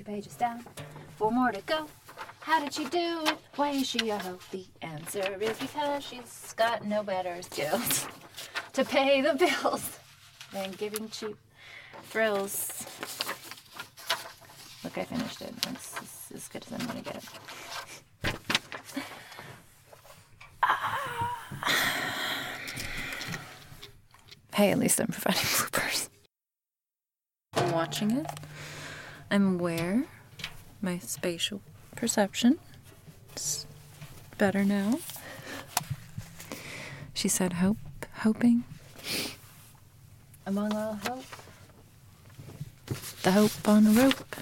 2 pages down, 4 more to go. How did she do it? Why is she a hoe? The answer is because she's got no better skills to pay the bills than giving cheap thrills. Look, I finished it. It's as good as I'm gonna get it. Hey, at least I'm providing bloopers. I'm watching it. I'm aware. My spatial perception is better now. She said hoping. Among all hope. The hope on a rope.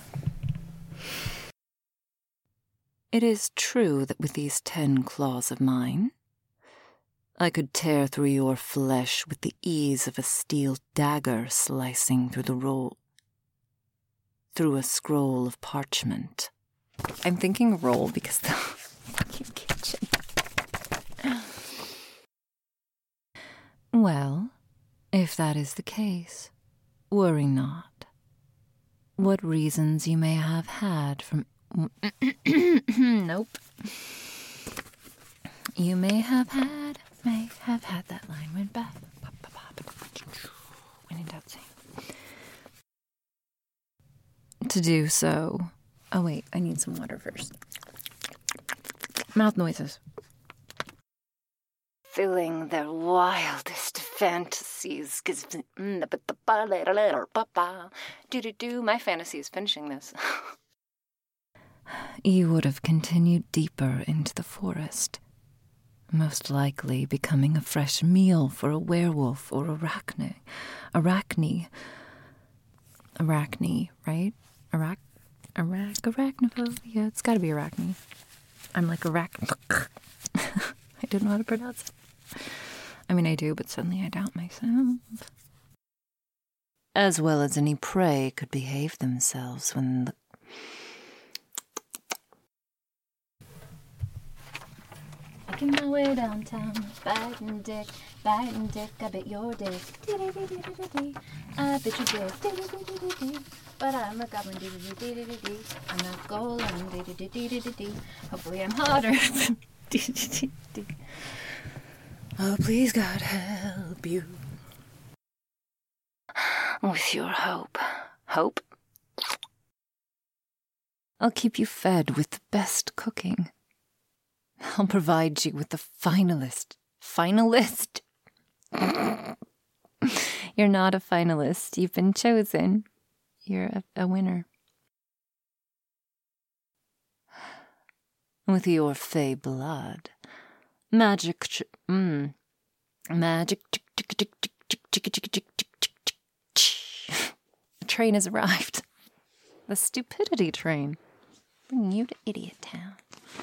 It is true that with these 10 claws of mine, I could tear through your flesh with the ease of a steel dagger slicing through through a scroll of parchment. I'm thinking roll because the fucking kitchen. Well, if that is the case, worry not. What reasons you may have had from... Nope. You may have had that line went back. When in doubt, say. To do so. Oh wait, I need some water first. Mouth noises. Filling their wildest fantasies. My fantasy is finishing this. You would have continued deeper into the forest, most likely becoming a fresh meal for a werewolf or arachne, right? Arachnophobia. It's gotta be arachne. I'm like I don't know how to pronounce it. I mean, I do, but suddenly I doubt myself. As well as any prey could behave themselves when the... Making my way downtown, biting dick, I bit your dick, I bit your dick, but I'm a goblin, I'm not golem, hopefully I'm hotter, oh please God help you, with your hope, I'll keep you fed with the best cooking. I'll provide you with the finalist. Finalist? You're not a finalist. You've been chosen. You're a winner. With your fey blood. Magic. The train has arrived. The stupidity train. Bringing you to Idiot Town.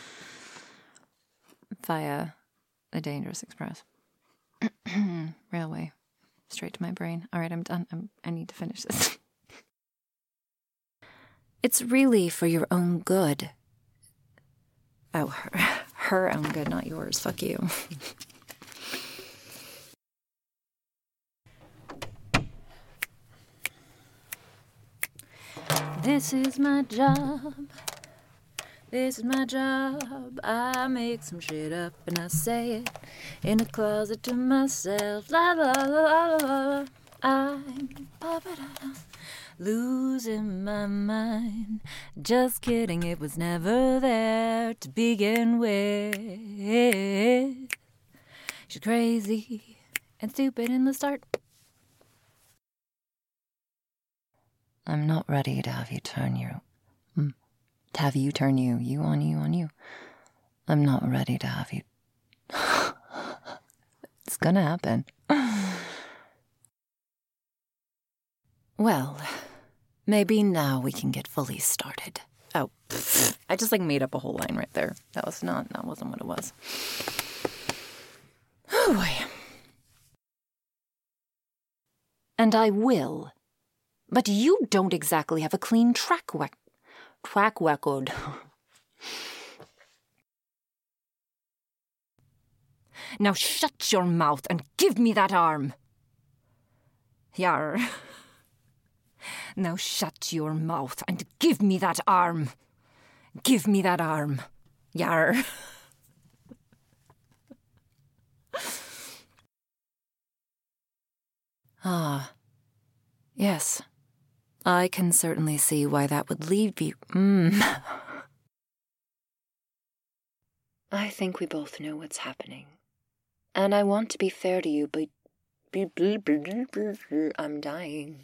Via the Dangerous Express. Railway. Straight to my brain. All right, I'm done. I need to finish this. It's really for your own good. Oh, her own good, not yours. Fuck you. This is my job. This is my job. I make some shit up and I say it in a closet to myself. La la la la la. I'm losing my mind. Just kidding, it was never there to begin with. She's crazy and stupid in the start. I'm not ready to have you turn you. To have you turn you. You on you on you. I'm not ready to have you. It's gonna happen. Well, maybe now we can get fully started. Oh, I just made up a whole line right there. That wasn't what it was. Oh boy. And I will. But you don't exactly have a clean track record. Now shut your mouth and give me that arm. Yarr. Now shut your mouth and give me that arm. Give me that arm. Yar. Ah, yes. I can certainly see why that would leave you. I think we both know what's happening. And I want to be fair to you, but I'm dying.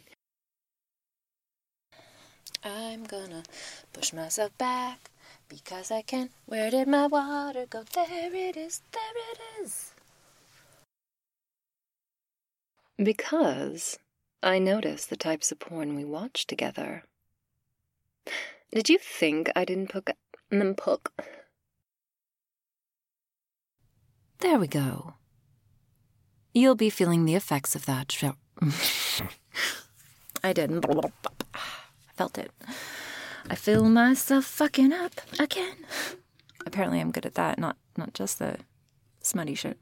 I'm gonna push myself back because I can. Where did my water go? There it is, there it is. Because I noticed the types of porn we watched together. Did you think I didn't pook? There we go. You'll be feeling the effects of that. I didn't. I felt it. I feel myself fucking up again. Apparently I'm good at that, not just the smutty shit.